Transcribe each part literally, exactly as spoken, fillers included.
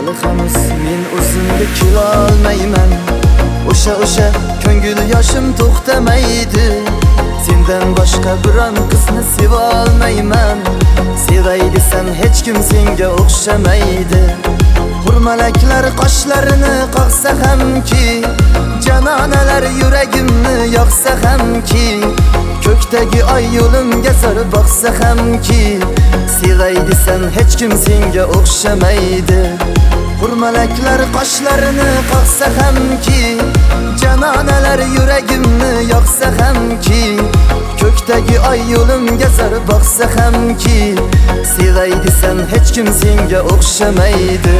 hali hanuz men o'zimga kelolmayman. O'sha o'sha ko'ngil yoshim to'xtamaydi. Sendan boshqa biron qizni seva olmayman. Sevay desam hech kim senga o'xshamaydi. Hurmalaklar qoshlarini qoqsa hamki, janonalar yuragimni yoqsa hamki, ko'kdagi oy yo'limga zor boqsa hamki, sevay desam hech kim senga o'xshamaydi. Hurmalaklar qoshlarini qoqsa hamki, janonalar yuragimni yoqsa hamki, ko'kdagi oy yo'limga zor boqsa hamki, sevay desam hech kim senga o'xshamaydi.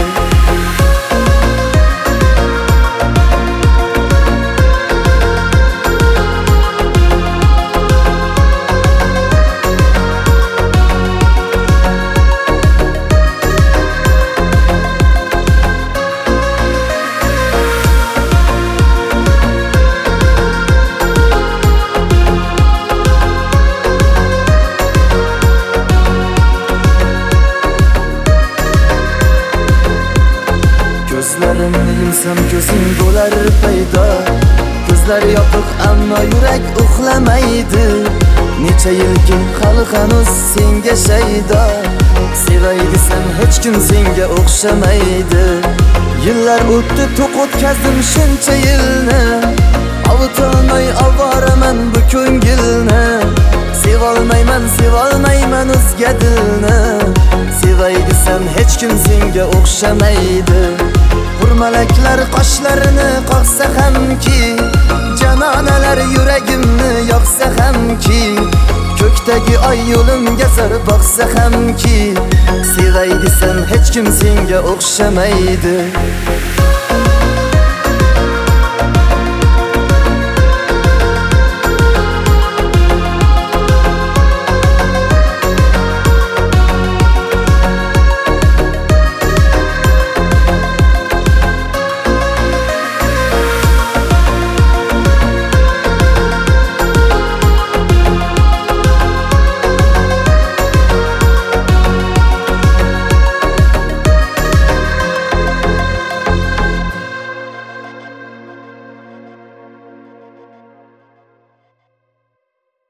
Gözlerimni yumsam ko'zing bo'lar paydo. Ko'zlar yopiq ammo yurak uxlamaydi. Necha yilki hali hanuz senga shaydo. Sevay desam hech kim senga o'xshamaydi. Yillar o'tdi, to'q o'tkazdim shuncha yilni. Avutolmay ovoraman bu ko'ngilni. Sevolmayman, sevolmayman o'zga dilni. Sevay desam hech kim senga o'xshamaydi. Hurmalaklar qoshlarini qoqsa hamki, janonalar yuragimni yoqsa hamki, ko'kdagi oy yo'limga zor boqsa hamki, sevay desam hech kim senga o'xshamaydi.